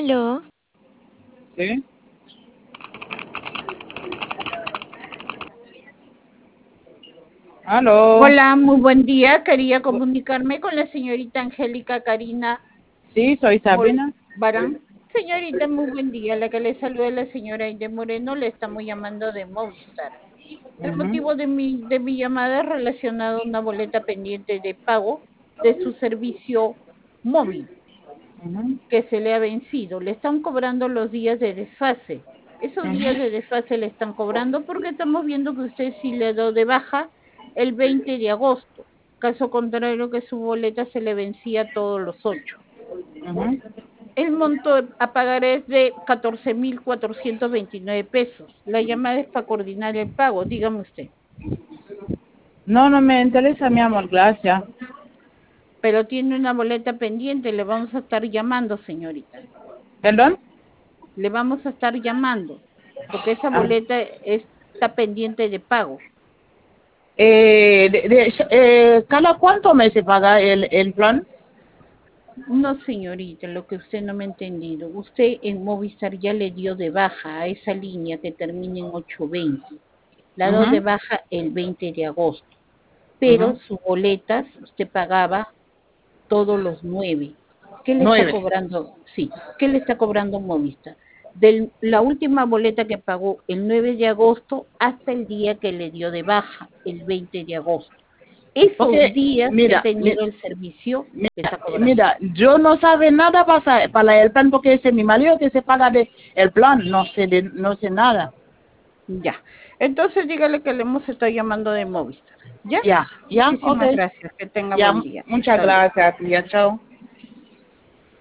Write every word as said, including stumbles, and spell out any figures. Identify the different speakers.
Speaker 1: Aló,
Speaker 2: Sí, aló.
Speaker 3: Hola, muy buen día. Quería comunicarme con la señorita Angélica Karina
Speaker 2: Sí, soy
Speaker 3: Bol-
Speaker 2: Sabina.
Speaker 3: Barán. Señorita, muy buen día. La que le saluda es la señora Aide Moreno. Le estamos llamando de Movistar. El
Speaker 2: Ujú,
Speaker 3: motivo de mi, de mi llamada es relacionado a una boleta pendiente de pago de su servicio móvil
Speaker 2: ujú,
Speaker 3: que se le ha vencido. Le están cobrando los días de desfase. Esos días
Speaker 2: ujú.
Speaker 3: de desfase le están cobrando porque estamos viendo que usted sí le dio de baja el veinte de agosto. Caso contrario que su boleta se le vencía todos los ocho.
Speaker 2: Ujú.
Speaker 3: El monto a pagar es de catorce mil cuatrocientos veintinueve pesos. La llamada es para coordinar el pago, dígame usted.
Speaker 2: No, no me interesa, mi amor, gracias.
Speaker 3: Pero tiene una boleta pendiente, le vamos a estar llamando, señorita.
Speaker 2: ¿Perdón?
Speaker 3: Le vamos a estar llamando, porque esa
Speaker 2: Ah,
Speaker 3: boleta está pendiente de pago.
Speaker 2: eh, de- de- eh, ¿cada cuánto me se paga el, el plan?
Speaker 3: No, señorita, lo que usted no me ha entendido. Usted en Movistar ya le dio de baja a esa línea que termina en ochocientos veinte. La dio de
Speaker 2: Ujú,
Speaker 3: baja el veinte de agosto. Pero
Speaker 2: ujú.
Speaker 3: sus boletas usted pagaba todos los nueve. ¿Qué le está
Speaker 2: Nueve.
Speaker 3: cobrando? Sí, ¿qué le está cobrando Movistar? De la última boleta que pagó el nueve de agosto hasta el día que le dio de baja, el veinte de agosto. Esos
Speaker 2: Porque,
Speaker 3: días que ha
Speaker 2: mira, mi-
Speaker 3: tenido el servicio, le está cobrando.
Speaker 2: mira, yo no sabe nada para, para el plan porque ese es mi marido que se paga de el plan, no sé de, no sé nada.
Speaker 3: Ya. Entonces dígale que le hemos estado llamando de Movistar. ¿Ya?
Speaker 2: Ya, ya, ok.
Speaker 3: Muchísimas gracias. Que tenga
Speaker 2: Ya,
Speaker 3: buen día.
Speaker 2: muchas
Speaker 3: Hasta luego.
Speaker 2: gracias, tía, chao.